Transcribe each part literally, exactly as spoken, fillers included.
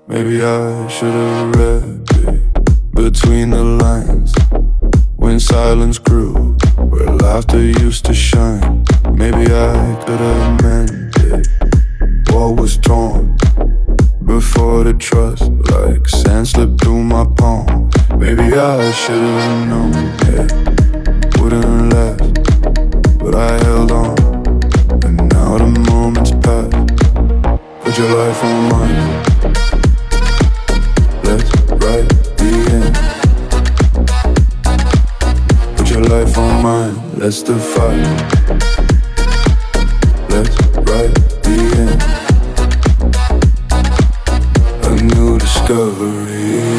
Maybe I should've read it between the lines. When silence grew, where laughter used to shine. Maybe I could've mended what was torn before the trust, like sand slipped through my palm. Maybe I should've known it wouldn't last, but I held on, and now the moment's passed. Put your life on mine. Let's write the end. Put your life on mine. Let's defy. Let's write the end. A new discovery.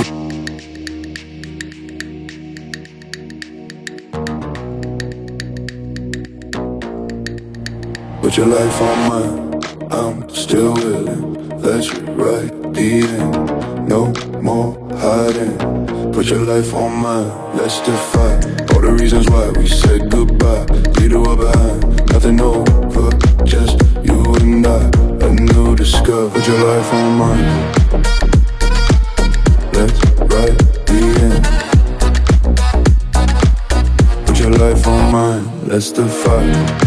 Put your life on mine. I'm still willing. Let's rewrite the end. No more hiding. Put your life on mine. Let's defy all the reasons why we said goodbye. Leave the world behind. Nothing over, just you and I. A new discovery. Put your life on mine. Let's write the end. Put your life on mine. Let's defy.